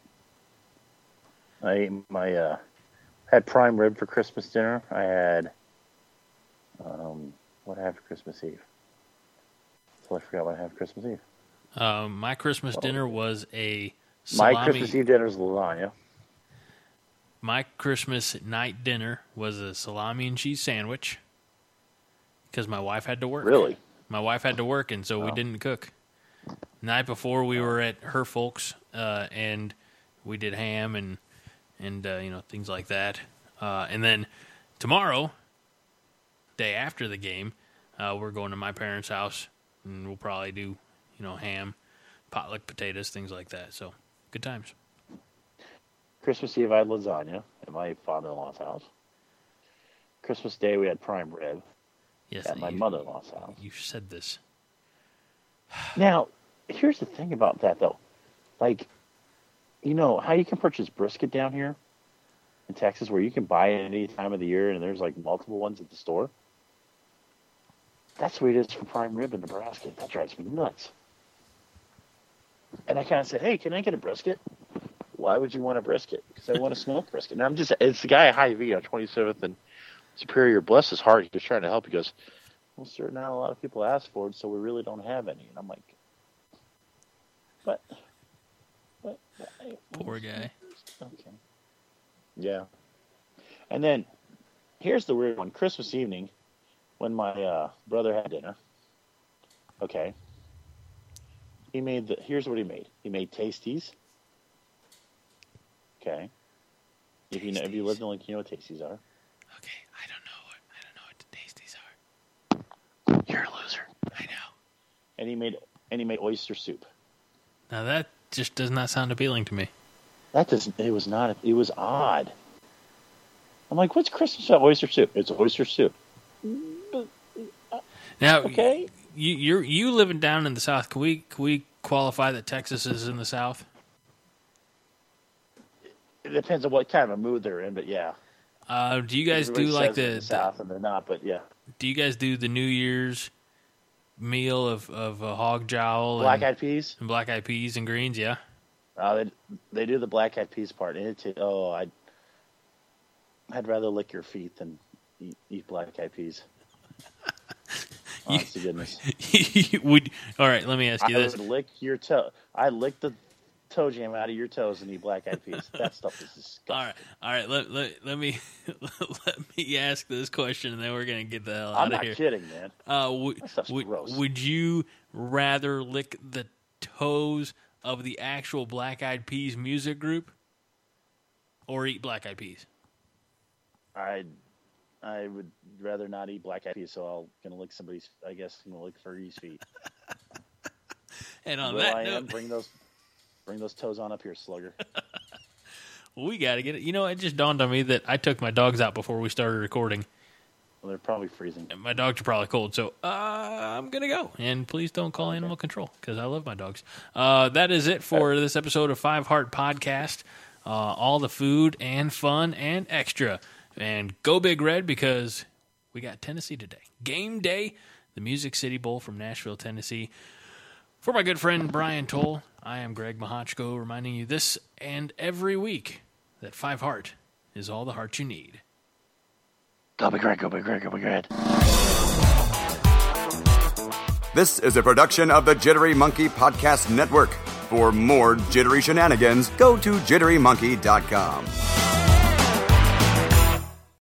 I ate my, uh, had prime rib for Christmas dinner. I had, um, what did I have for Christmas Eve? So I forgot what I had for Christmas Eve. Um, my Christmas dinner was a My salami. Christmas Eve dinner is lasagna. My Christmas night dinner was a salami and cheese sandwich because my wife had to work. Really? My wife had to work, and so we Oh. didn't cook. Night before, we were at her folks, uh, and we did ham and and uh, you know, things like that. Uh, and then tomorrow, day after the game, uh, we're going to my parents' house, and we'll probably do, you know, ham, potluck potatoes, things like that. So good times. Christmas Eve, I had lasagna at my father-in-law's house. Christmas Day, we had prime rib Yes, at my you, mother-in-law's house. you said this. Now, here's the thing about that, though. Like, you know, how you can purchase brisket down here in Texas where you can buy it any time of the year and there's, like, multiple ones at the store? That's the way it is for prime rib in Nebraska. That drives me nuts. And I kind of said, hey, can I get a brisket? Why would you want a brisket? Because I want a smoked brisket. And I'm just, it's the guy at Hy-Vee on twenty-seventh and Superior. Bless his heart. He was trying to help. He goes, well, sir, not a lot of people ask for it, so we really don't have any. And I'm like, but, but, but Poor guy. okay. Yeah. And then here's the weird one. Christmas evening, when my uh, brother had dinner, okay, he made the. Here's what he made. He made Tasties. Okay. If you know, if you lived in Lincoln, you know what Tasties are. Okay, I don't know what I don't know what the Tasties are. You're a loser. I know. And he made and he made oyster soup. Now that just does not sound appealing to me. That doesn't. It was not. It was odd. I'm like, what's Christmas about oyster soup? It's oyster soup. Now, okay, you you're you living down in the South. Can we can we qualify that Texas is in the South? it depends on what kind of a mood they're in, but yeah. Uh, do you guys Everybody do like says they're the, in the South and they're not? But yeah. Do you guys do the New Year's meal of of a hog jowl, Black and, eyed peas, and black eyed peas and greens? Yeah. Uh, they they do the black eyed peas part. And it, oh, I. I'd, I'd rather lick your feet than eat, eat black eyed peas. Honest to goodness. Would all right? Let me ask you I this: would lick your toe. I lick the toe jam out of your toes and eat black eyed peas. That stuff is disgusting. All right, all right. Let let, let me let me ask this question, and then we're gonna get the hell I'm out of not here. kidding, man. Uh, w- That stuff's would gross. would you rather lick the toes of the actual Black Eyed Peas music group, or eat black eyed peas? I I would rather not eat black eyed peas, so I'm gonna lick somebody's. I guess I'm gonna lick Fergie's feet. And on Will that I note, am. Bring those, bring those toes on up here, slugger. we got to get it. You know, it just dawned on me that I took my dogs out before we started recording. Well, they're probably freezing. And my dogs are probably cold, so uh, I'm going to go. And please don't call Okay. animal control, because I love my dogs. Uh, that is it for this episode of Five Heart Podcast. Uh, all the food and fun and extra. And go Big Red, because we got Tennessee today. Game day, the Music City Bowl from Nashville, Tennessee. For my good friend Brian Toll, I am Greg Mahochko, reminding you this and every week that Five Heart is all the heart you need. Go Big Red, go Big Red, go Big Red. This is a production of the Jittery Monkey Podcast Network. For more jittery shenanigans, go to jittery monkey dot com.